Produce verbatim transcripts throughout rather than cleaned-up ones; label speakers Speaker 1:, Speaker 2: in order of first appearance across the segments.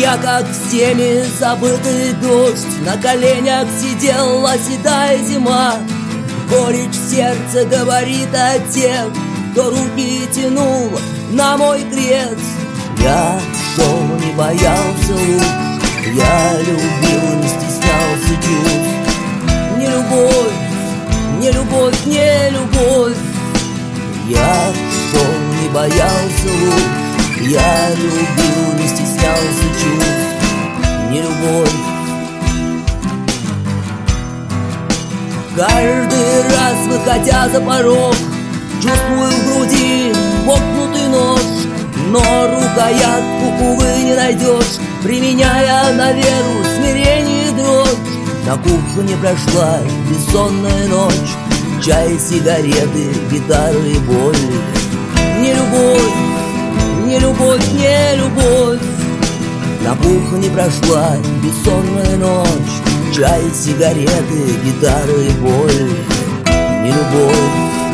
Speaker 1: Я, как всеми забытый дождь, на коленях сидела седая зима. Горечь в сердце говорит о тех, кто руки тянул на мой крест. Я шел, не боялся луж, я любил, не стеснялся чувств. Не любовь, не любовь, не любовь. Я шел, не боялся луж, я любил, не стеснялся чувств. Не любовь. Каждый раз, выходя за порог, чувствую в груди воткнутый нож. Но рукоятку, увы, не найдешь, применяя на веру смирение и дрожь. На кухне прошла бессонная ночь, чай, сигареты, гитары и боль. Не любовь, не любовь, не любовь. На кухне прошла бессонная ночь, чай, сигареты, гитары и боль. Не любовь.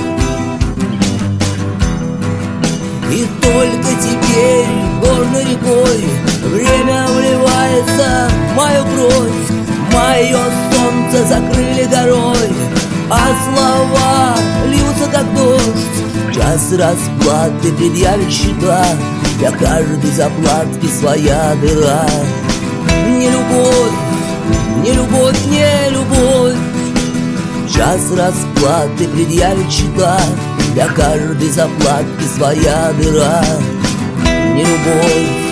Speaker 1: И только теперь горной рекой время вливается в мою кровь. Мое солнце закрыли горой, а слова льются как дождь. Час расплаты предъявит счета, для каждой заплатки своя дыра. Не любовь, не любовь, не любовь. Час расплаты предъявит счета, для каждой заплатки своя дыра. Не любовь.